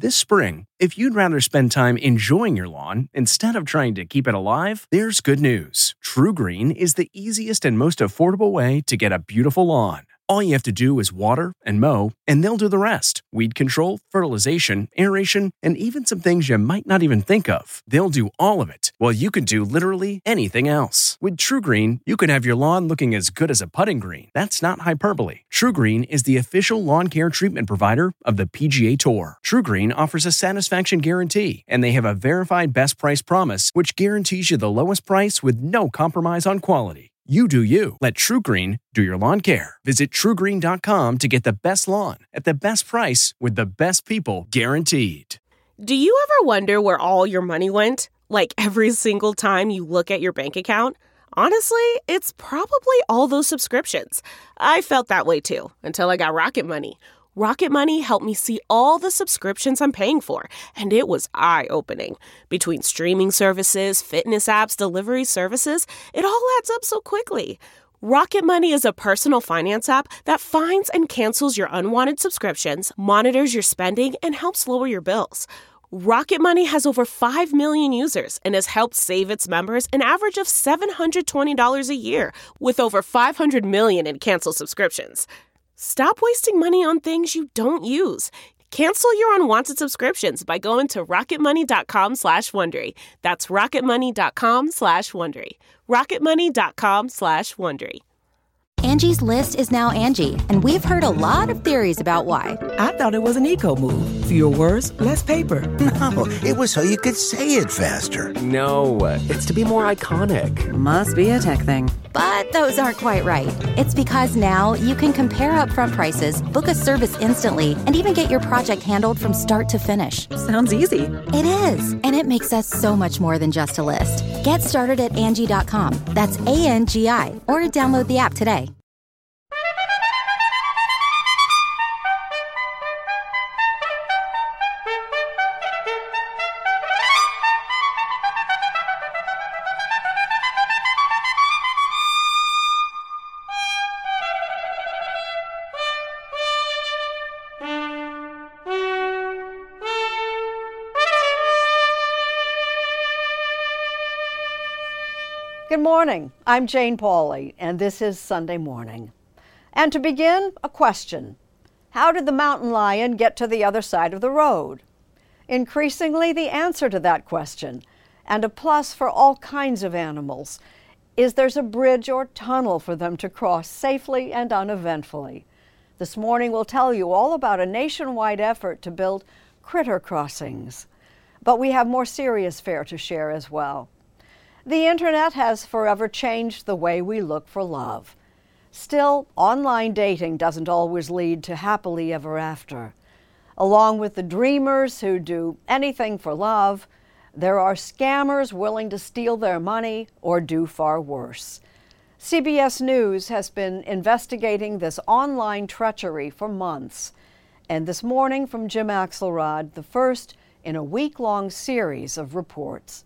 This spring, if you'd rather spend time enjoying your lawn instead of trying to keep it alive, there's good news. TruGreen is the easiest and most affordable way to get a beautiful lawn. All you have to do is water and mow, and they'll do the rest. Weed control, fertilization, aeration, and even some things you might not even think of. They'll do all of it, while you can do literally anything else. With TruGreen, you can have your lawn looking as good as a putting green. That's not hyperbole. TruGreen is the official lawn care treatment provider of the PGA Tour. TruGreen offers a satisfaction guarantee, and they have a verified best price promise, which guarantees you the lowest price with no compromise on quality. You do you. Let TruGreen do your lawn care. Visit TruGreen.com to get the best lawn at the best price with the best people guaranteed. Do you ever wonder where all your money went? Like every single time you look at your bank account? Honestly, it's probably all those subscriptions. I felt that way too, until I got Rocket Money. Rocket Money helped me see all the subscriptions I'm paying for, and it was eye-opening. Between streaming services, fitness apps, delivery services, it all adds up so quickly. Rocket Money is a personal finance app that finds and cancels your unwanted subscriptions, monitors your spending, and helps lower your bills. Rocket Money has over 5 million users and has helped save its members an average of $720 a year, with over 500 million in canceled subscriptions. Stop wasting money on things you don't use. Cancel your unwanted subscriptions by going to rocketmoney.com/Wondery. That's rocketmoney.com/Wondery. rocketmoney.com/Wondery. Angie's List is now Angie, and we've heard a lot of theories about why. I thought it was an eco move. Fewer words, less paper. No, it was so you could say it faster. No, it's to be more iconic. Must be a tech thing. But those aren't quite right. It's because now you can compare upfront prices, book a service instantly, and even get your project handled from start to finish. Sounds easy. It is, and it makes us so much more than just a list. Get started at Angie.com. That's ANGI, or download the app today. Good morning. I'm Jane Pauley, and this is Sunday Morning. And to begin, a question. How did the mountain lion get to the other side of the road? Increasingly, the answer to that question, and a plus for all kinds of animals, is there's a bridge or tunnel for them to cross safely and uneventfully. This morning we'll tell you all about a nationwide effort to build critter crossings. But we have more serious fare to share as well. The internet has forever changed the way we look for love. Still, online dating doesn't always lead to happily ever after. Along with the dreamers who do anything for love, there are scammers willing to steal their money or do far worse. CBS News has been investigating this online treachery for months. And this morning from Jim Axelrod, the first in a week-long series of reports.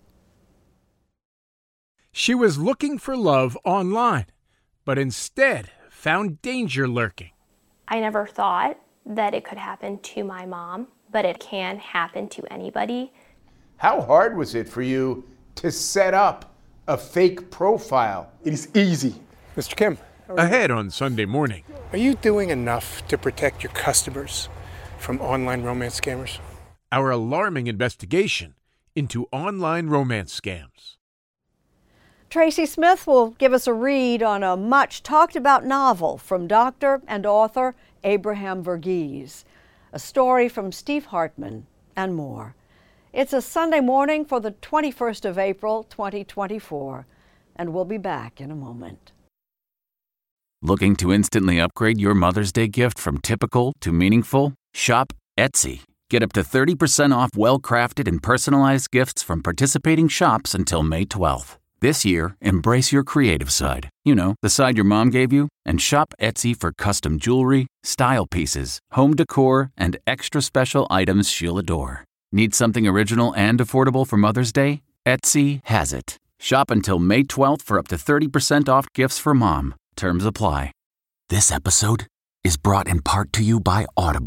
She was looking for love online, but instead found danger lurking. I never thought that it could happen to my mom, but it can happen to anybody. How hard was it for you to set up a fake profile? It is easy. Mr. Kim. Ahead on Sunday Morning. Are you doing enough to protect your customers from online romance scammers? Our alarming investigation into online romance scams. Tracy Smith will give us a read on a much talked about novel from Dr. and author Abraham Verghese, a story from Steve Hartman, and more. It's a Sunday morning for the 21st of April, 2024, and we'll be back in a moment. Looking to instantly upgrade your Mother's Day gift from typical to meaningful? Shop Etsy. Get up to 30% off well-crafted and personalized gifts from participating shops until May 12th. This year, embrace your creative side. You know, the side your mom gave you. And shop Etsy for custom jewelry, style pieces, home decor, and extra special items she'll adore. Need something original and affordable for Mother's Day? Etsy has it. Shop until May 12th for up to 30% off gifts for mom. Terms apply. This episode is brought in part to you by Audible.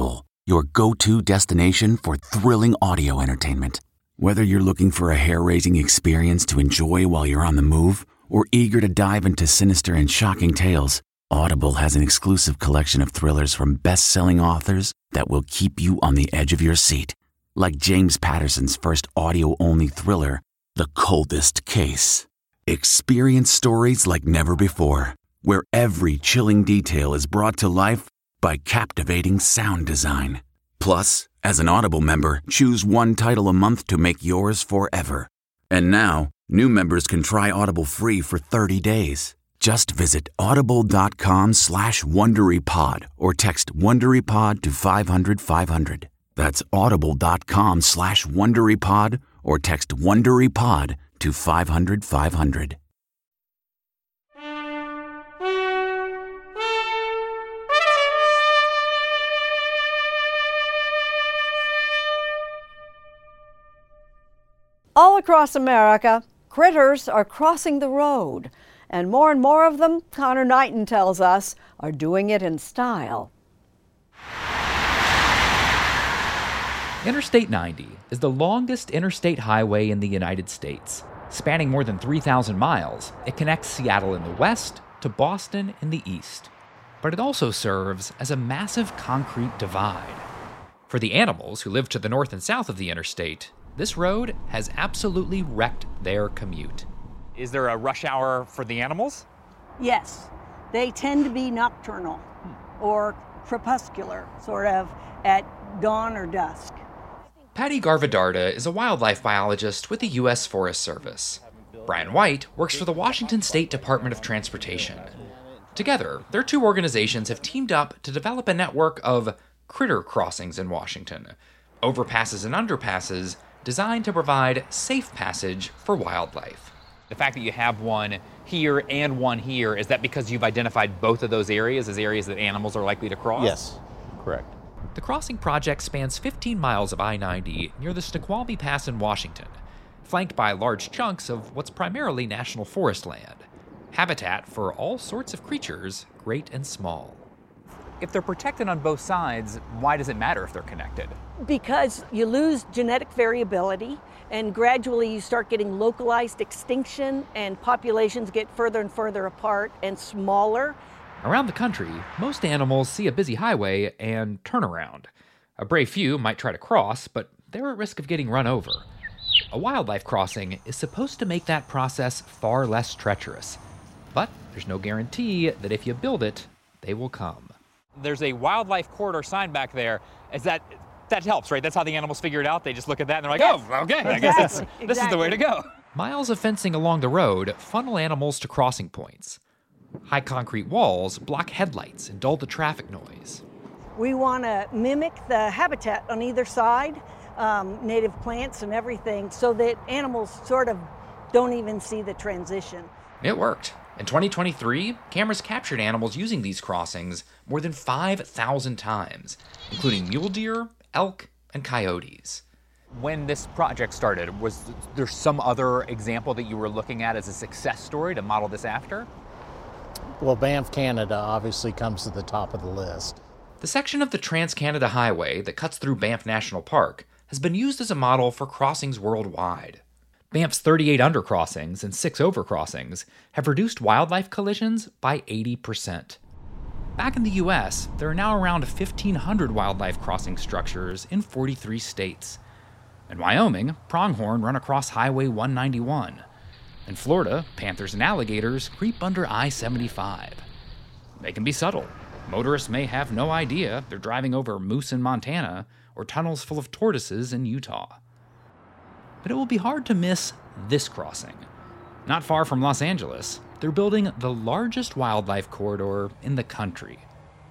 your go-to destination for thrilling audio entertainment. Whether you're looking for a hair-raising experience to enjoy while you're on the move or eager to dive into sinister and shocking tales, Audible has an exclusive collection of thrillers from best-selling authors that will keep you on the edge of your seat. Like James Patterson's first audio-only thriller, The Coldest Case. Experience stories like never before, where every chilling detail is brought to life by captivating sound design. Plus, as an Audible member, choose one title a month to make yours forever. And now, new members can try Audible free for 30 days. Just visit audible.com/WonderyPod or text WonderyPod to 500-500. That's audible.com/WonderyPod or text WonderyPod to 500-500. All across America, critters are crossing the road, and more of them, Connor Knighton tells us, are doing it in style. Interstate 90 is the longest interstate highway in the United States. Spanning more than 3,000 miles, it connects Seattle in the west to Boston in the east. But it also serves as a massive concrete divide. For the animals who live to the north and south of the interstate, this road has absolutely wrecked their commute. Is there a rush hour for the animals? Yes. They tend to be nocturnal or crepuscular, sort of at dawn or dusk. Patty Garvadarda is a wildlife biologist with the U.S. Forest Service. Brian White works for the Washington State Department of Transportation. Together, their two organizations have teamed up to develop a network of critter crossings in Washington, overpasses and underpasses designed to provide safe passage for wildlife. The fact that you have one here and one here, is that because you've identified both of those areas as areas that animals are likely to cross? Yes, correct. The crossing project spans 15 miles of I-90 near the Snoqualmie Pass in Washington, flanked by large chunks of what's primarily national forest land, habitat for all sorts of creatures, great and small. If they're protected on both sides, why does it matter if they're connected? Because you lose genetic variability, and gradually you start getting localized extinction, and populations get further and further apart and smaller. Around the country, most animals see a busy highway and turn around. A brave few might try to cross, but they're at risk of getting run over. A wildlife crossing is supposed to make that process far less treacherous. But there's no guarantee that if you build it, they will come. There's a wildlife corridor sign back there. That helps, right? That's how the animals figure it out. They just look at that and they're like, yes. Oh, okay, I guess this is the way to go. Miles of fencing along the road funnel animals to crossing points. High concrete walls block headlights and dull the traffic noise. We want to mimic the habitat on either side, native plants and everything, so that animals sort of don't even see the transition. It worked. In 2023, cameras captured animals using these crossings more than 5,000 times, including mule deer, elk, and coyotes. When this project started, was there some other example that you were looking at as a success story to model this after? Well, Banff, Canada obviously comes to the top of the list. The section of the Trans-Canada Highway that cuts through Banff National Park has been used as a model for crossings worldwide. Banff's 38 undercrossings and 6 overcrossings have reduced wildlife collisions by 80%. Back in the U.S., there are now around 1,500 wildlife crossing structures in 43 states. In Wyoming, pronghorn run across Highway 191. In Florida, panthers and alligators creep under I-75. They can be subtle. Motorists may have no idea they're driving over moose in Montana or tunnels full of tortoises in Utah. But it will be hard to miss this crossing. Not far from Los Angeles, they're building the largest wildlife corridor in the country.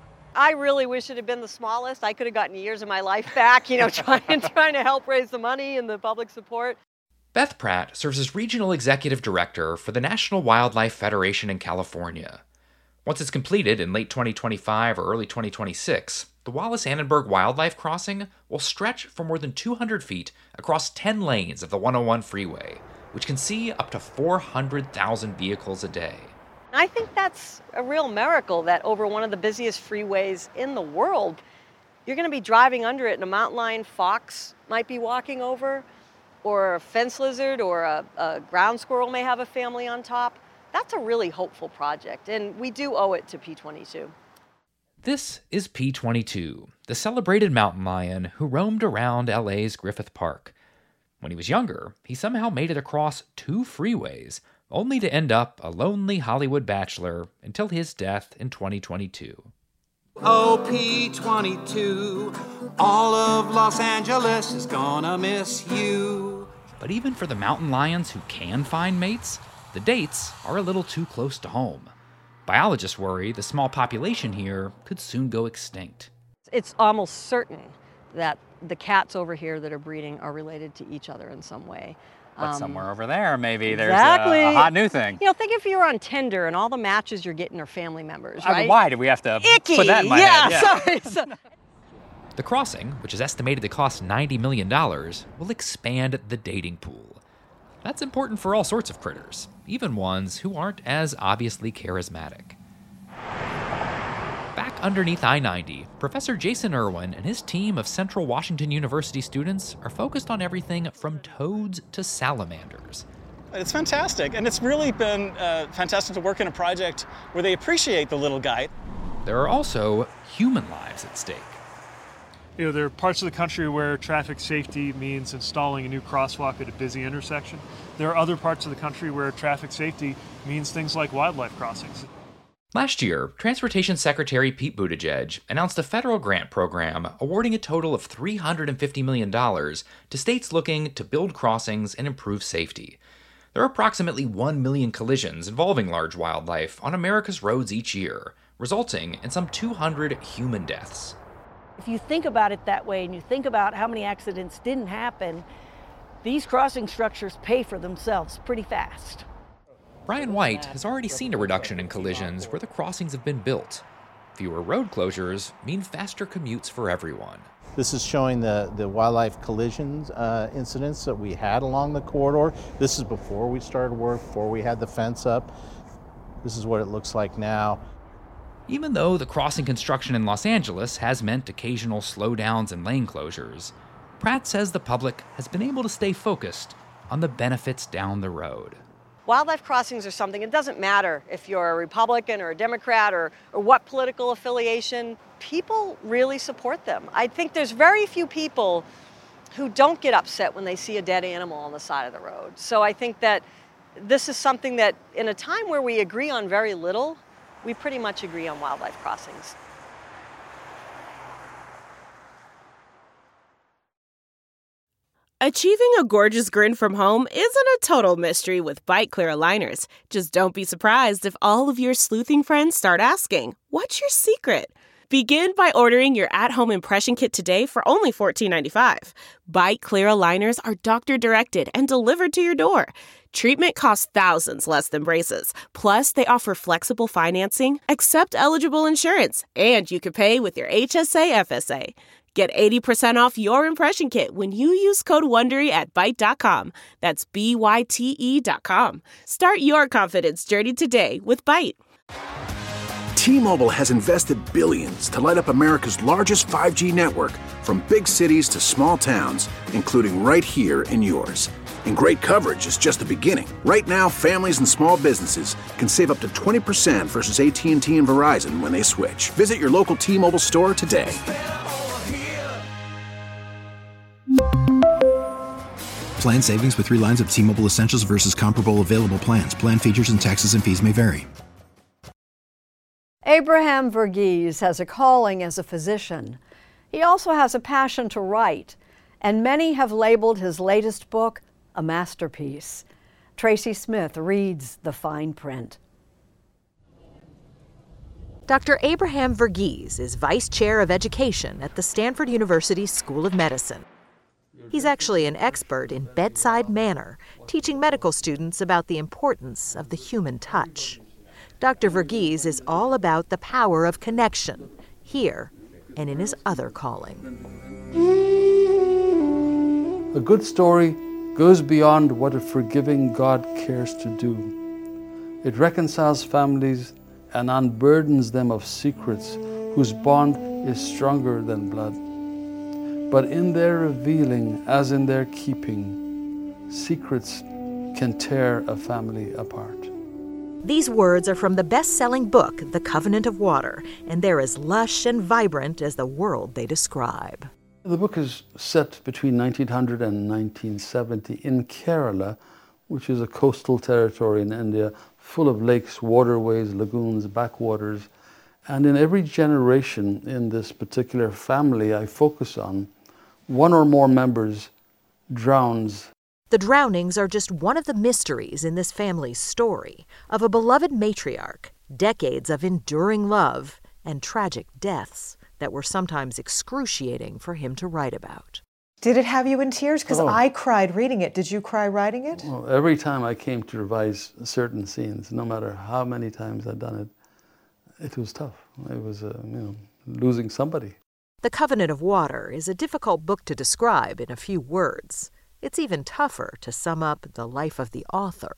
I really wish it had been the smallest. I could have gotten years of my life back, trying to help raise the money and the public support. Beth Pratt serves as Regional Executive Director for the National Wildlife Federation in California. Once it's completed in late 2025 or early 2026, the Wallace-Annenberg Wildlife Crossing will stretch for more than 200 feet across 10 lanes of the 101 freeway, which can see up to 400,000 vehicles a day. I think that's a real miracle that over one of the busiest freeways in the world, You're going to be driving under it and a mountain lion fox might be walking over, or a fence lizard or a ground squirrel may have a family on top. That's a really hopeful project, and we do owe it to P22. This is P22, the celebrated mountain lion who roamed around LA's Griffith Park. When he was younger, he somehow made it across 2 freeways, only to end up a lonely Hollywood bachelor until his death in 2022. Oh, P22, all of Los Angeles is gonna miss you. But even for the mountain lions who can find mates, the dates are a little too close to home. Biologists worry the small population here could soon go extinct. It's almost certain that the cats over here that are breeding are related to each other in some way. But somewhere over there, maybe exactly. There's a hot new thing. You know, think if you're on Tinder and all the matches you're getting are family members, right? I mean, why do we have to Icky. Put that in my head? Yeah, sorry. The crossing, which is estimated to cost $90 million, will expand the dating pool. That's important for all sorts of critters, even ones who aren't as obviously charismatic. Back underneath I-90, Professor Jason Irwin and his team of Central Washington University students are focused on everything from toads to salamanders. It's fantastic, and it's really been fantastic to work in a project where they appreciate the little guy. There are also human lives at stake. You know, there are parts of the country where traffic safety means installing a new crosswalk at a busy intersection. There are other parts of the country where traffic safety means things like wildlife crossings. Last year, Transportation Secretary Pete Buttigieg announced a federal grant program awarding a total of $350 million to states looking to build crossings and improve safety. There are approximately 1 million collisions involving large wildlife on America's roads each year, resulting in some 200 human deaths. If you think about it that way and you think about how many accidents didn't happen, these crossing structures pay for themselves pretty fast. Brian White has already seen a reduction in collisions where the crossings have been built. Fewer road closures mean faster commutes for everyone. This is showing the wildlife collisions incidents that we had along the corridor. This is before we started work, before we had the fence up. This is what it looks like now. Even though the crossing construction in Los Angeles has meant occasional slowdowns and lane closures, Pratt says the public has been able to stay focused on the benefits down the road. Wildlife crossings are something, it doesn't matter if you're a Republican or a Democrat or what political affiliation, people really support them. I think there's very few people who don't get upset when they see a dead animal on the side of the road. So I think that this is something that in a time where we agree on very little, we pretty much agree on wildlife crossings. Achieving a gorgeous grin from home isn't a total mystery with Byte Clear aligners. Just don't be surprised if all of your sleuthing friends start asking, "What's your secret?" Begin by ordering your at-home impression kit today for only $14.95. Byte Clear aligners are doctor-directed and delivered to your door. Treatment costs thousands less than braces. Plus, they offer flexible financing, accept eligible insurance, and you can pay with your HSA FSA. Get 80% off your impression kit when you use code WONDERY at Byte.com. That's BYTE.com. Start your confidence journey today with Byte. T-Mobile has invested billions to light up America's largest 5G network, from big cities to small towns, including right here in yours. And great coverage is just the beginning. Right now, families and small businesses can save up to 20% versus AT&T and Verizon when they switch. Visit your local T-Mobile store today. Plan savings with 3 lines of T-Mobile Essentials versus comparable available plans. Plan features and taxes and fees may vary. Abraham Verghese has a calling as a physician. He also has a passion to write, and many have labeled his latest book a masterpiece. Tracy Smith reads the fine print. Dr. Abraham Verghese is Vice Chair of Education at the Stanford University School of Medicine. He's actually an expert in bedside manner, teaching medical students about the importance of the human touch. Dr. Verghese is all about the power of connection, here and in his other calling. A good story goes beyond what a forgiving God cares to do. It reconciles families and unburdens them of secrets whose bond is stronger than blood. But in their revealing, as in their keeping, secrets can tear a family apart. These words are from the best-selling book, The Covenant of Water, and they're as lush and vibrant as the world they describe. The book is set between 1900 and 1970 in Kerala, which is a coastal territory in India, full of lakes, waterways, lagoons, backwaters. And in every generation in this particular family I focus on, one or more members drowns. The drownings are just one of the mysteries in this family's story of a beloved matriarch, decades of enduring love, and tragic deaths that were sometimes excruciating for him to write about. Did it have you in tears? Because I cried reading it. Did you cry writing it? Well, every time I came to revise certain scenes, no matter how many times I'd done it, it was tough. It was, losing somebody. The Covenant of Water is a difficult book to describe in a few words. It's even tougher to sum up the life of the author.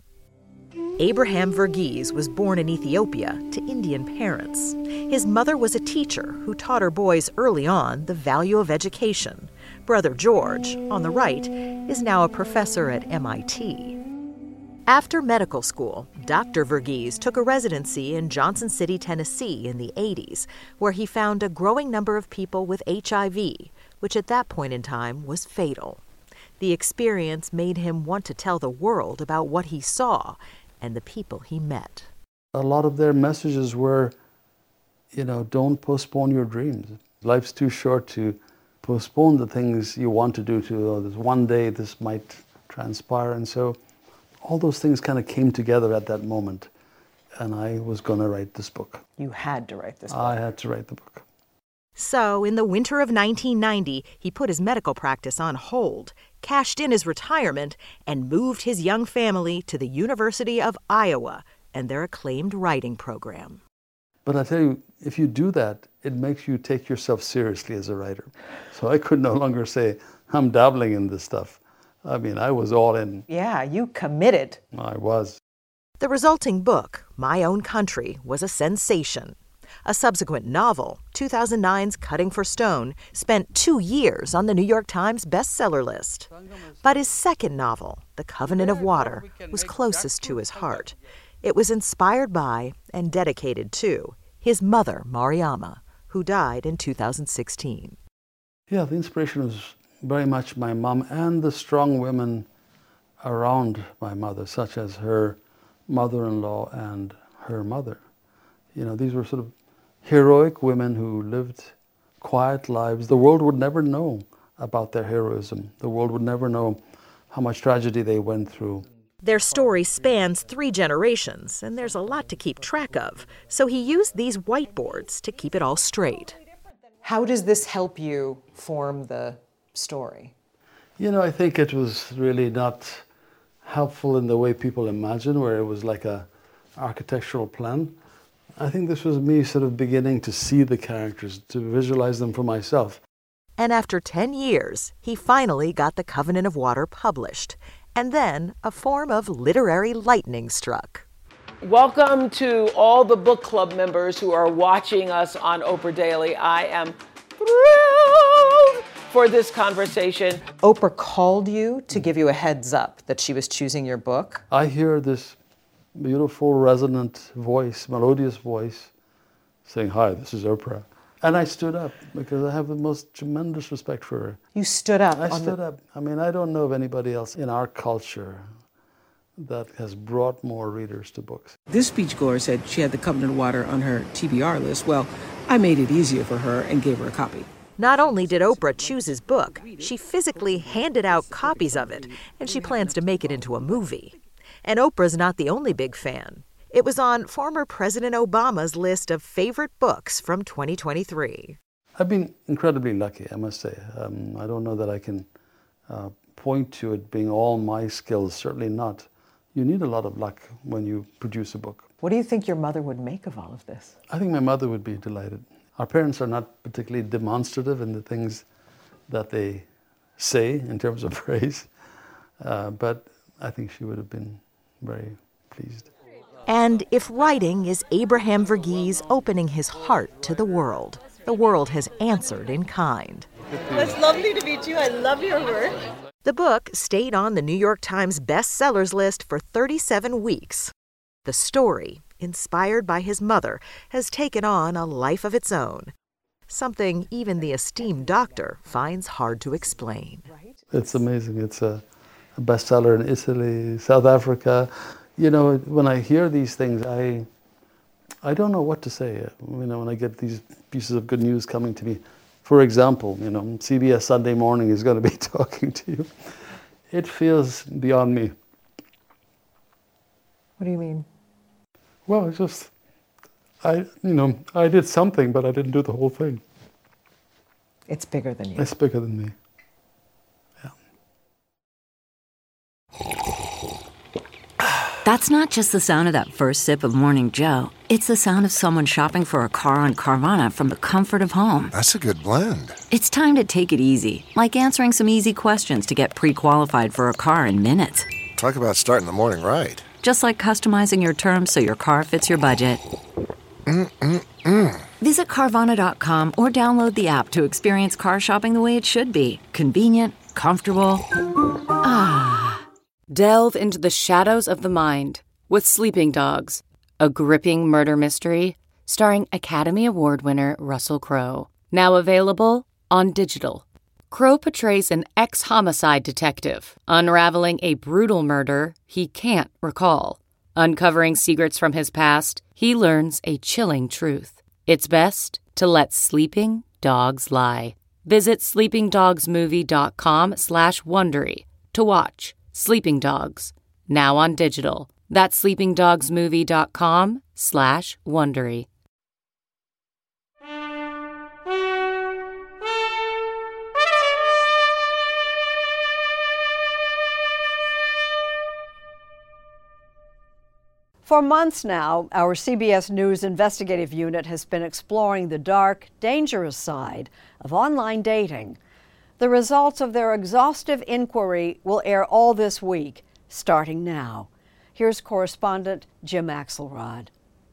Abraham Verghese was born in Ethiopia to Indian parents. His mother was a teacher who taught her boys early on the value of education. Brother George, on the right, is now a professor at MIT. After medical school, Dr. Verghese took a residency in Johnson City, Tennessee in the 80s, where he found a growing number of people with HIV, which at that point in time was fatal. The experience made him want to tell the world about what he saw and the people he met. A lot of their messages were, don't postpone your dreams. Life's too short to postpone the things you want to do this one day this might transpire. And so all those things kind of came together at that moment. And I was going to write this book. You had to write this book. I had to write the book. So, in the winter of 1990, he put his medical practice on hold, cashed in his retirement, and moved his young family to the University of Iowa and their acclaimed writing program. But I tell you, if you do that, it makes you take yourself seriously as a writer. So I could no longer say, I'm dabbling in this stuff. I mean, I was all in. Yeah, you committed. I was. The resulting book, My Own Country, was a sensation. A subsequent novel, 2009's Cutting for Stone, spent 2 years on the New York Times bestseller list. But his second novel, The Covenant of Water, was closest to his heart. It was inspired by and dedicated to his mother, Mariama, who died in 2016. Yeah, the inspiration was very much my mom and the strong women around my mother, such as her mother-in-law and her mother. These were sort of heroic women who lived quiet lives. The world would never know about their heroism. The world would never know how much tragedy they went through. Their story spans 3 generations, and there's a lot to keep track of. So he used these whiteboards to keep it all straight. How does this help you form the story? I think it was really not helpful in the way people imagine, where it was like a architectural plan. I think this was me sort of beginning to see the characters, to visualize them for myself. And after 10 years, he finally got The Covenant of Water published. And then a form of literary lightning struck. Welcome to all the book club members who are watching us on Oprah Daily. I am thrilled for this conversation. Oprah called you to give you a heads up that she was choosing your book. I hear this beautiful, resonant voice, melodious voice, saying, "Hi, this is Oprah." And I stood up because I have the most tremendous respect for her. You stood up? I stood up. I mean, I don't know of anybody else in our culture that has brought more readers to books. This speechgoer said she had The Covenant of Water on her TBR list. Well, I made it easier for her and gave her a copy. Not only did Oprah choose his book, she physically handed out copies of it, and she plans to make it into a movie. And Oprah's not the only big fan. It was on former President Obama's list of favorite books from 2023. I've been incredibly lucky, I must say. I don't know that I can point to it being all my skills, certainly not. You need a lot of luck when you produce a book. What do you think your mother would make of all of this? I think my mother would be delighted. Our parents are not particularly demonstrative in the things that they say in terms of praise, but I think she would have been very pleased. And if writing is Abraham Verghese opening his heart to the world, The world has answered in kind. It's lovely to meet you. I love your work. The book stayed on the New York Times bestsellers list for 37 weeks. The story, inspired by his mother, has taken on a life of its own, something even the esteemed doctor finds hard to explain. It's amazing. It's a bestseller in Italy, South Africa. You know, when I hear these things, I don't know what to say. You know, when I get these pieces of good news coming to me. For example, you know, CBS Sunday Morning is going to be talking to you. It feels beyond me. What do you mean? Well, it's just, I did something, but I didn't do the whole thing. It's bigger than you. It's bigger than me. That's not just the sound of that first sip of Morning Joe. It's the sound of someone shopping for a car on Carvana from the comfort of home. That's a good blend. It's time to take it easy, like answering some easy questions to get pre-qualified for a car in minutes. Talk about starting the morning right. Just like customizing your terms so your car fits your budget. Visit Carvana.com or download the app to experience car shopping the way it should be. Convenient, comfortable. Delve into the shadows of the mind with Sleeping Dogs, a gripping murder mystery starring Academy Award winner Russell Crowe. Now available on digital. Crowe portrays an ex-homicide detective unraveling a brutal murder he can't recall. Uncovering secrets from his past, he learns a chilling truth. It's best to let sleeping dogs lie. Visit sleepingdogsmovie.com/Wondery to watch Sleeping Dogs, now on digital. That's sleepingdogsmovie.com/Wondery. For months now, our CBS News investigative unit has been exploring the dark, dangerous side of online dating. The results of their exhaustive inquiry will air all this week, starting now. Here's correspondent Jim Axelrod.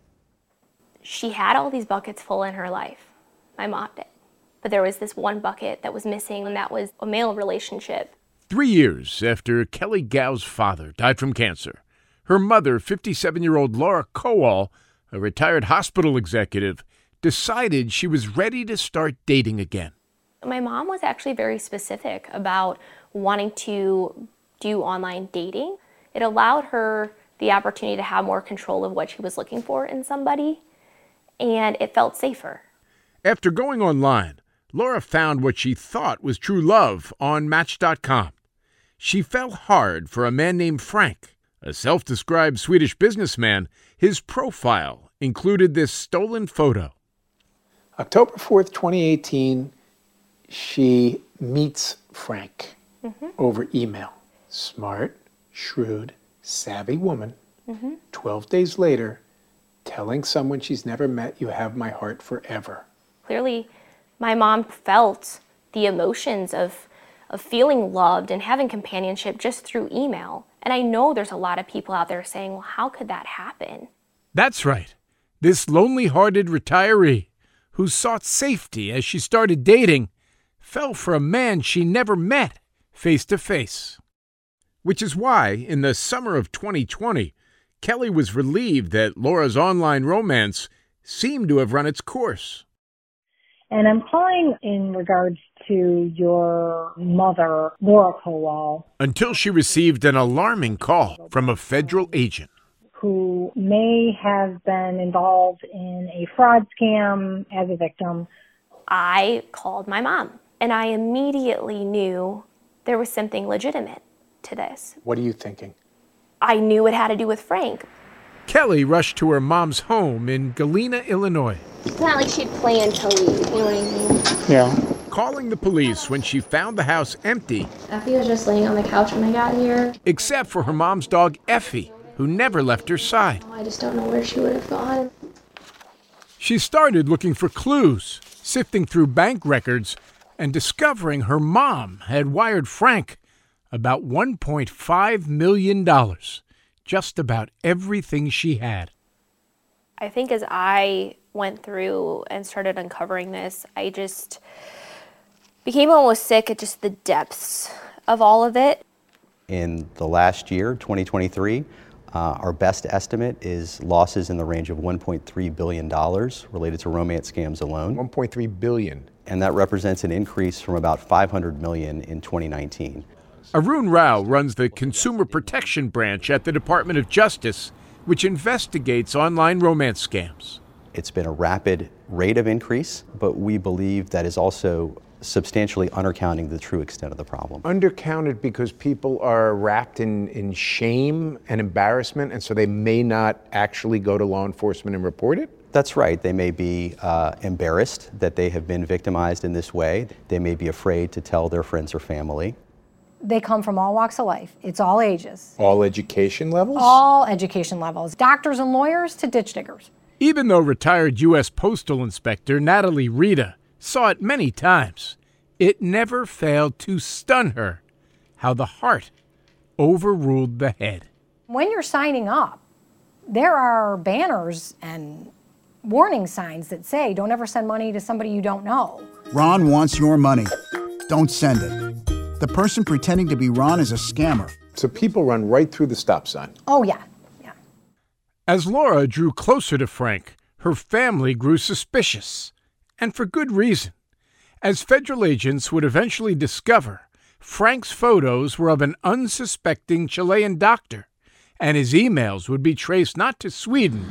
She had all these buckets full in her life. My mom did. But there was this one bucket that was missing, and that was a male relationship. 3 years after Kelly Gow's father died from cancer, her mother, 57-year-old Laura Kowal, a retired hospital executive, decided she was ready to start dating again. My mom was actually very specific about wanting to do online dating. It allowed her the opportunity to have more control of what she was looking for in somebody, and it felt safer. After going online, Laura found what she thought was true love on Match.com. She fell hard for a man named Frank, a self-described Swedish businessman. His profile included this stolen photo. October 4th, 2018, she meets Frank over email. Smart, shrewd, savvy woman. 12 days later, telling someone she's never met, "You have my heart forever." Clearly, my mom felt the emotions of feeling loved and having companionship just through email. And I know there's a lot of people out there saying, well, how could that happen? That's right. This lonely-hearted retiree who sought safety as she started dating fell for a man she never met face-to-face. Which is why, in the summer of 2020, Kelly was relieved that Laura's online romance seemed to have run its course. And I'm calling in regards to your mother, Laura Kowal, Until she received an alarming call from a federal agent. who may have been involved in a fraud scam as a victim. I called my mom, and I immediately knew there was something legitimate to this. What are you thinking? I knew it had to do with Frank. Kelly rushed to her mom's home in Galena, Illinois. It's not like she'd planned to leave, you know what I mean? Yeah. Calling the police when she found the house empty, Effie was just laying on the couch when I got here. except for her mom's dog, Effie, who never left her side. I just don't know where she would have gone. She started looking for clues, sifting through bank records, and discovering her mom had wired Frank about $1.5 million, just about everything she had. I think as I went through and started uncovering this, I just became almost sick at just the depths of all of it. In the last year, 2023, our best estimate is losses in the range of $1.3 billion related to romance scams alone. $1.3 billion. And that represents an increase from about $500 million in 2019. Arun Rao runs the Consumer Protection Branch at the Department of Justice, which investigates online romance scams. It's been a rapid rate of increase, but we believe that is also substantially undercounting the true extent of the problem. Undercounted because people are wrapped in shame and embarrassment, and so they may not actually go to law enforcement and report it? That's right. They may be embarrassed that they have been victimized in this way. They may be afraid to tell their friends or family. They come from all walks of life. It's all ages. All education levels? All education levels. Doctors and lawyers to ditch diggers. Even though retired U.S. Postal Inspector Natalie Rita saw it many times, it never failed to stun her how the heart overruled the head. When you're signing up, there are banners and warning signs that say, don't ever send money to somebody you don't know. Ron wants your money. Don't send it. The person pretending to be Ron is a scammer. So people run right through the stop sign. Oh, yeah. As Laura drew closer to Frank, her family grew suspicious, and for good reason. As federal agents would eventually discover, Frank's photos were of an unsuspecting Chilean doctor, and his emails would be traced not to Sweden,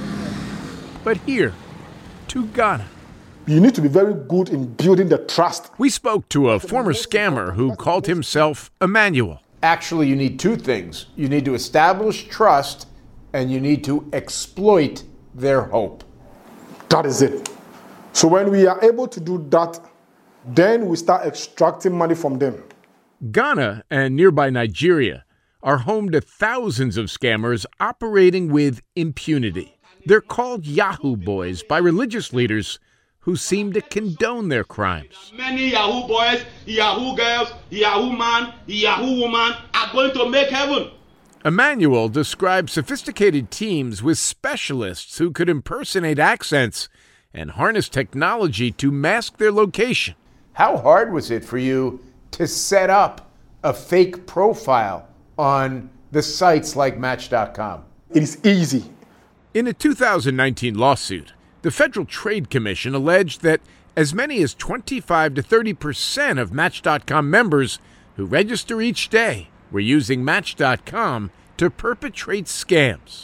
but here, to Ghana. You need to be very good in building the trust. We spoke to a former scammer who called himself Emmanuel. Actually, you need two things. You need to establish trust, and you need to exploit their hope. That is it. So when we are able to do that, then we start extracting money from them. Ghana and nearby Nigeria are home to thousands of scammers operating with impunity. They're called Yahoo Boys by religious leaders who seem to condone their crimes. Many Yahoo boys, Yahoo girls, Yahoo man, Yahoo woman are going to make heaven. Emmanuel describes sophisticated teams with specialists who could impersonate accents and harness technology to mask their location. How hard was it for you to set up a fake profile on the sites like Match.com? It is easy. In a 2019 lawsuit, the Federal Trade Commission alleged that as many as 25 to 30% of Match.com members who register each day were using Match.com to perpetrate scams.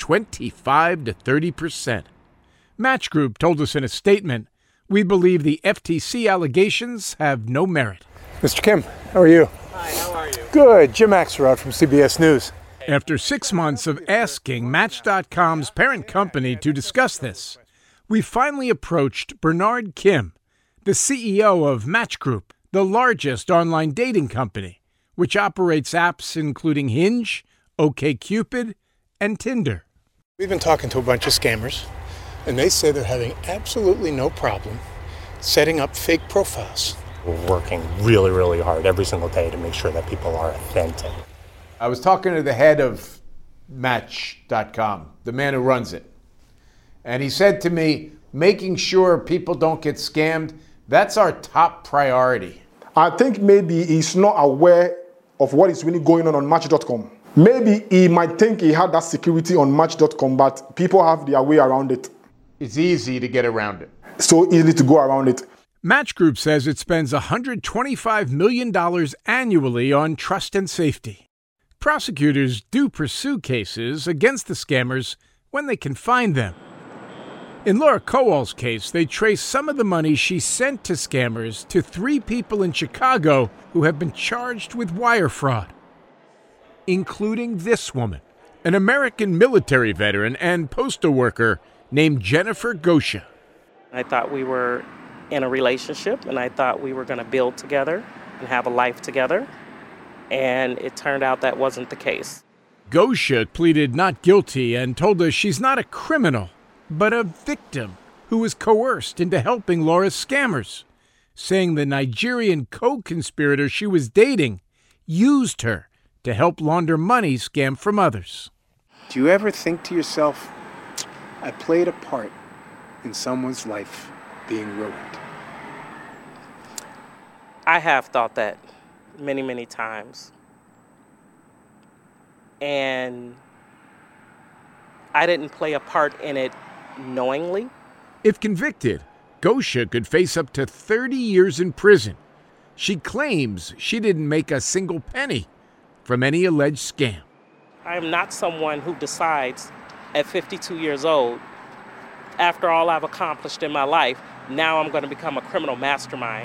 25 to 30%. Match Group told us in a statement, "We believe the FTC allegations have no merit." Mr. Kim, how are you? Hi, how are you? Good. Jim Axelrod from CBS News. After 6 months of asking Match.com's parent company to discuss this, we finally approached Bernard Kim, the CEO of Match Group, the largest online dating company, which operates apps including Hinge, OkCupid, and Tinder. We've been talking to a bunch of scammers, and they say they're having absolutely no problem setting up fake profiles. We're working really, really hard every single day to make sure that people are authentic. I was talking to the head of Match.com, the man who runs it. And he said to me, making sure people don't get scammed, that's our top priority. I think maybe he's not aware of what is really going on Match.com. Maybe he might think he had that security on Match.com, but people have their way around it. It's easy to get around it. So easy to go around it. Match Group says it spends $125 million annually on trust and safety. Prosecutors do pursue cases against the scammers when they can find them. In Laura Kowal's case, they traced some of the money she sent to scammers to 3 people in Chicago who have been charged with wire fraud, including this woman, an American military veteran and postal worker named Jennifer Gosha. I thought we were in a relationship, and I thought we were going to build together and have a life together, and it turned out that wasn't the case. Gosha pleaded not guilty and told us she's not a criminal, but a victim who was coerced into helping Laura's scammers, saying the Nigerian co-conspirator she was dating used her to help launder money scammed from others. Do you ever think to yourself, I played a part in someone's life being ruined? I have thought that many, many times. And I didn't play a part in it knowingly. If convicted, Gosha could face up to 30 years in prison. She claims she didn't make a single penny from any alleged scam. I am not someone who decides at 52 years old, after all I've accomplished in my life, now I'm going to become a criminal mastermind.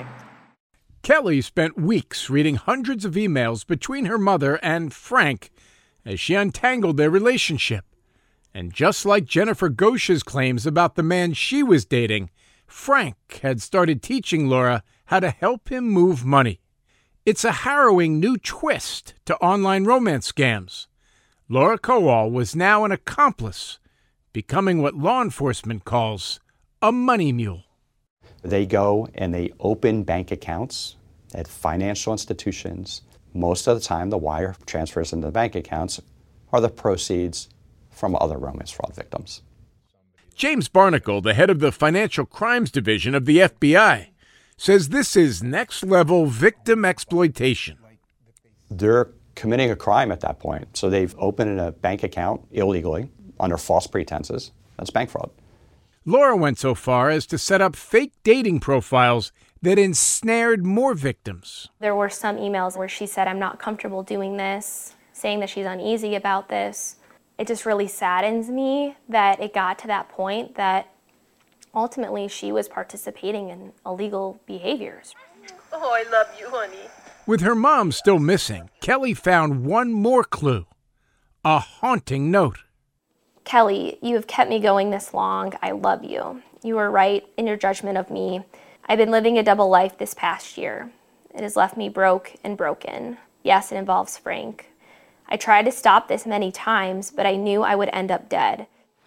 Kelly spent weeks reading hundreds of emails between her mother and Frank as she untangled their relationship. And just like Jennifer Gosha's claims about the man she was dating, Frank had started teaching Laura how to help him move money. It's a harrowing new twist to online romance scams. Laura Kowal was now an accomplice, becoming what law enforcement calls a money mule. They go and they open bank accounts at financial institutions. Most of the time, the wire transfers into the bank accounts are the proceeds from other romance fraud victims. James Barnacle, the head of the Financial Crimes Division of the FBI, says this is next-level victim exploitation. They're committing a crime at that point. So they've opened a bank account illegally under false pretenses. That's bank fraud. Laura went so far as to set up fake dating profiles that ensnared more victims. There were some emails where she said, I'm not comfortable doing this, saying that she's uneasy about this. It just really saddens me that it got to that point that ultimately she was participating in illegal behaviors. Oh, I love you, honey. With her mom still missing, Kelly found one more clue, a haunting note. Kelly, you have kept me going this long. I love you. You were right in your judgment of me. I've been living a double life this past year. It has left me broke and broken. Yes, it involves Frank. I tried to stop this many times, but I knew I would end up dead.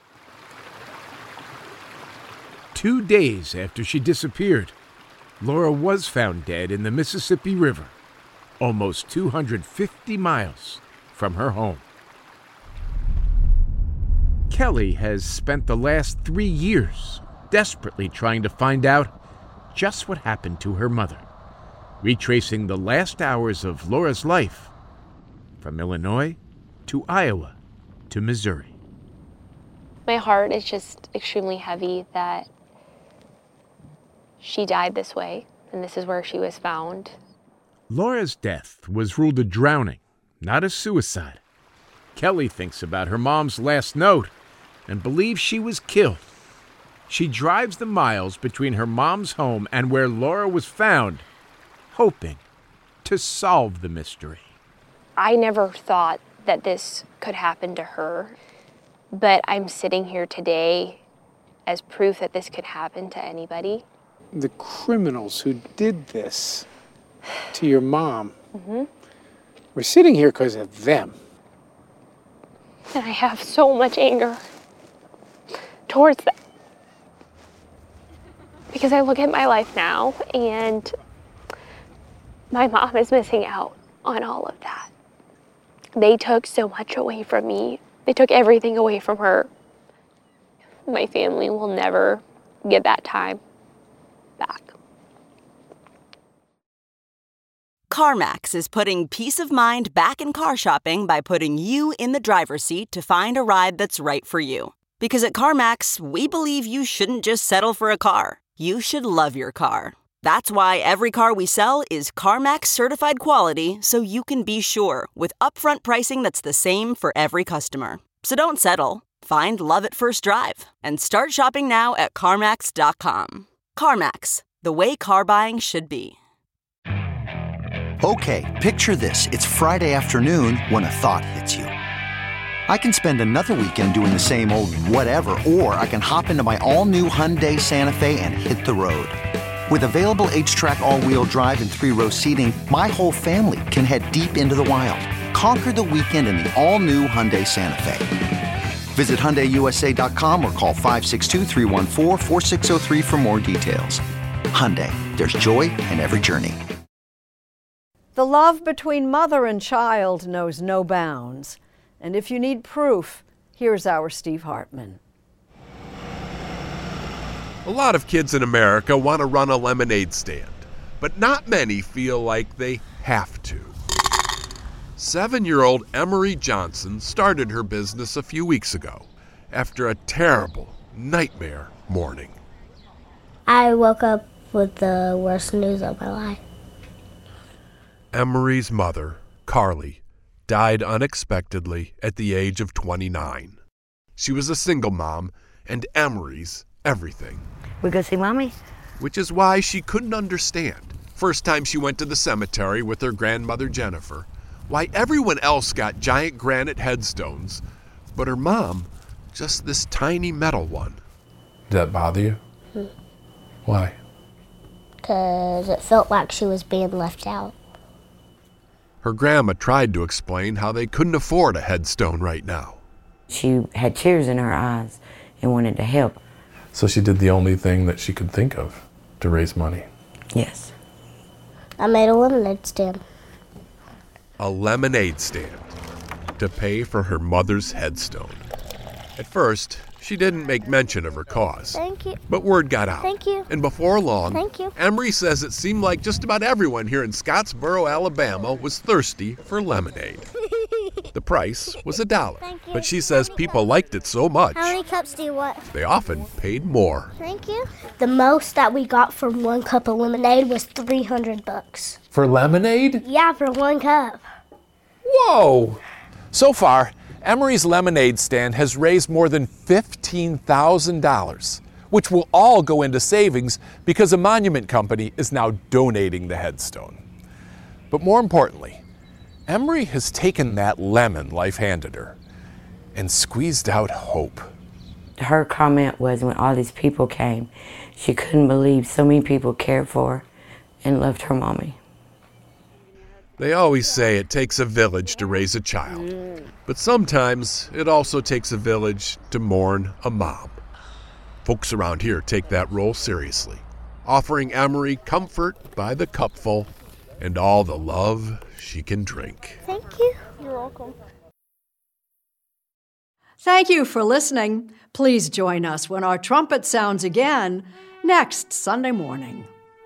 2 days after she disappeared, Laura was found dead in the Mississippi River, almost 250 miles from her home. Kelly has spent the last 3 years desperately trying to find out just what happened to her mother, retracing the last hours of Laura's life from Illinois to Iowa to Missouri. My heart is just extremely heavy that she died this way, and this is where she was found. Laura's death was ruled a drowning, not a suicide. Kelly thinks about her mom's last note and believes she was killed. She drives the miles between her mom's home and where Laura was found, hoping to solve the mystery. I never thought that this could happen to her, but I'm sitting here today as proof that this could happen to anybody. The criminals who did this to your mom, we're sitting here because of them. And I have so much anger towards them. Because I look at my life now and my mom is missing out on all of that. They took so much away from me. They took everything away from her. My family will never get that time back. CarMax is putting peace of mind back in car shopping by putting you in the driver's seat to find a ride that's right for you. Because at CarMax, we believe you shouldn't just settle for a car. You should love your car. That's why every car we sell is CarMax certified quality, so you can be sure with upfront pricing that's the same for every customer. So don't settle. Find love at first drive and start shopping now at CarMax.com. CarMax, the way car buying should be. Okay, picture this. It's Friday afternoon when a thought hits you. I can spend another weekend doing the same old whatever, or I can hop into my all-new Hyundai Santa Fe and hit the road. With available H-Track all-wheel drive and 3-row seating, my whole family can head deep into the wild. Conquer the weekend in the all-new Hyundai Santa Fe. Visit HyundaiUSA.com or call 562-314-4603 for more details. Hyundai, there's joy in every journey. The love between mother and child knows no bounds. And if you need proof, here's our Steve Hartman. A lot of kids in America want to run a lemonade stand, but not many feel like they have to. 7-year-old Emery Johnson started her business a few weeks ago after a terrible nightmare morning. I woke up with the worst news of my life. Emery's mother, Carly, died unexpectedly at the age of 29. She was a single mom, and Emery's everything. We go see Mommy? Which is why she couldn't understand, first time she went to the cemetery with her grandmother Jennifer, why everyone else got giant granite headstones, but her mom, just this tiny metal one. Did that bother you? Why? Because it felt like she was being left out. Her grandma tried to explain how they couldn't afford a headstone right now. She had tears in her eyes and wanted to help. So she did the only thing that she could think of to raise money. Yes. I made a lemonade stand. A lemonade stand to pay for her mother's headstone. At first, she didn't make mention of her cause. Thank you. But word got out. Thank you. And before long, Thank you. Emery says it seemed like just about everyone here in Scottsboro, Alabama was thirsty for lemonade. The price was $1. Thank you. But she says people liked it so much, How many cups do you want? they often paid more. Thank you. The most that we got for 1 cup of lemonade was $300. For lemonade? Yeah, for 1 cup. Whoa! So far, Emery's lemonade stand has raised more than $15,000, which will all go into savings because a monument company is now donating the headstone. But more importantly, Emery has taken that lemon life handed her and squeezed out hope. Her comment was when all these people came, she couldn't believe so many people cared for her and loved her mommy. They always say it takes a village to raise a child, but sometimes it also takes a village to mourn a mom. Folks around here take that role seriously, offering Emery comfort by the cupful and all the love she can drink. Thank you. You're welcome. Thank you for listening. Please join us when our trumpet sounds again next Sunday morning.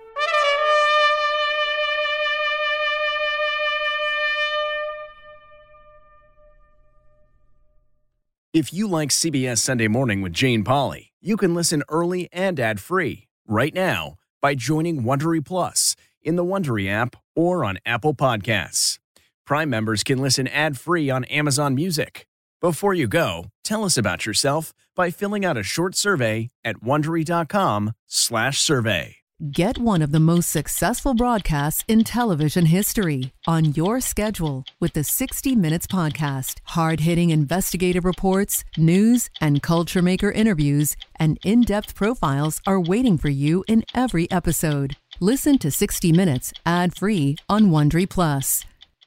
If you like CBS Sunday Morning with Jane Pauley, you can listen early and ad-free right now by joining Wondery Plus in the Wondery app or on Apple Podcasts. Prime members can listen ad-free on Amazon Music. Before you go, tell us about yourself by filling out a short survey at Wondery.com/survey. Get one of the most successful broadcasts in television history on your schedule with the 60 Minutes Podcast. Hard-hitting investigative reports, news, and culture maker interviews, and in-depth profiles are waiting for you in every episode. Listen to 60 Minutes ad-free on Wondery Plus.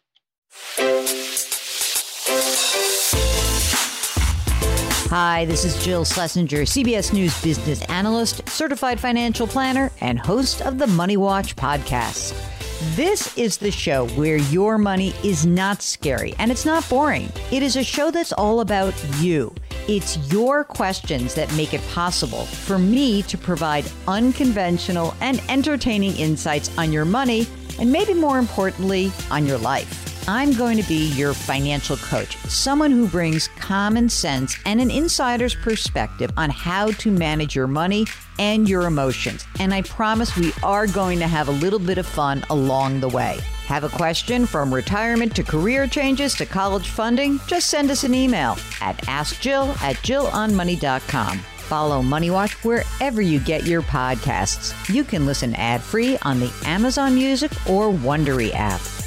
Hi, this is Jill Schlesinger, CBS News business analyst, certified financial planner, and host of the Money Watch podcast. This is the show where your money is not scary and it's not boring. It is a show that's all about you. It's your questions that make it possible for me to provide unconventional and entertaining insights on your money and maybe more importantly, on your life. I'm going to be your financial coach, someone who brings common sense and an insider's perspective on how to manage your money and your emotions. And I promise we are going to have a little bit of fun along the way. Have a question from retirement to career changes to college funding? Just send us an email at askjill@jillonmoney.com. Follow Money Watch wherever you get your podcasts. You can listen ad-free on the Amazon Music or Wondery app.